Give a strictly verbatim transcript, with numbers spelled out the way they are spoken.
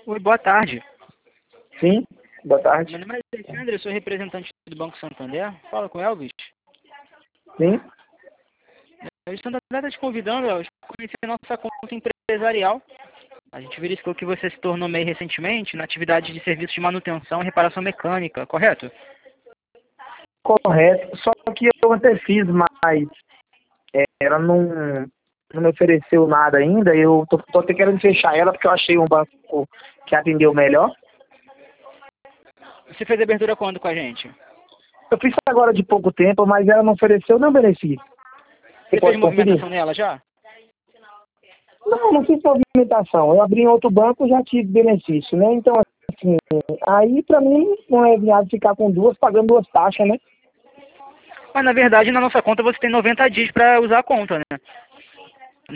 Oi, boa tarde. Sim, boa tarde. Meu nome é Alexandre, eu sou representante do Banco Santander. Fala com o Elvis. Sim, O Santander está te convidando, Elvis, para conhecer a nossa conta empresarial. A gente verificou que você se tornou MEI recentemente na atividade de serviços de manutenção e reparação mecânica, correto? correto. Só que eu até fiz, mas é, ela não, não me ofereceu nada ainda. Eu tô, tô até querendo fechar ela porque eu achei um banco que atendeu melhor. Você fez a abertura quando com a gente? Eu fiz agora de pouco tempo, mas ela não ofereceu nenhum benefício. Você Você fez pode conferir? movimentação nela já? Não, não fiz movimentação. Eu abri em outro banco e já tive benefício, né? Então, assim, aí pra mim não é viável ficar com duas, pagando duas taxas, né? Mas na verdade na nossa conta você tem noventa dias para usar a conta, né?